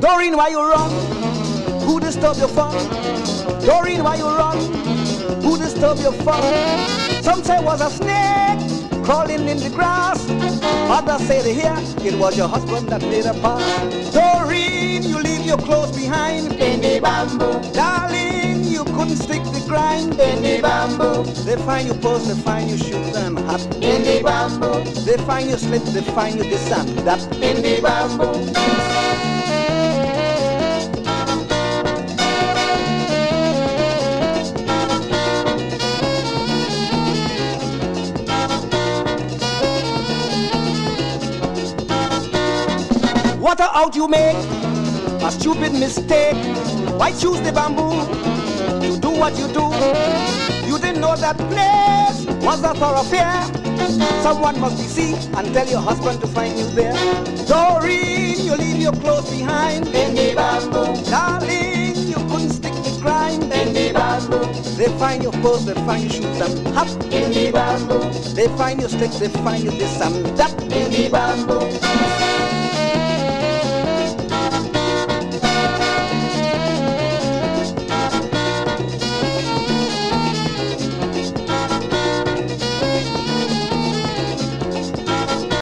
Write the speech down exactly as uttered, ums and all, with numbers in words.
Doreen, why you run? Who disturb your fun? Doreen, why you run? Who disturb your fun? Some say it was a snake crawling in the grass. Others say they hear it was your husband that made a pass. Doreen, you leave your clothes behind in the bamboo. Darling, you couldn't stick the grind in the bamboo. They find your purse, they find your shoes and hat in the bamboo. They find your slip, they find your this and that in the bamboo. What a out you make, a stupid mistake. Why choose the bamboo to do what you do? You didn't know that place was a thoroughfare. Someone must be seen and tell your husband to find you there. Doreen, you leave your clothes behind in the bamboo. Darling, you couldn't stick the grind in the bamboo. They find your purse, they find your shoes and hat in the bamboo. They find your stick, they find your this and that in the bamboo.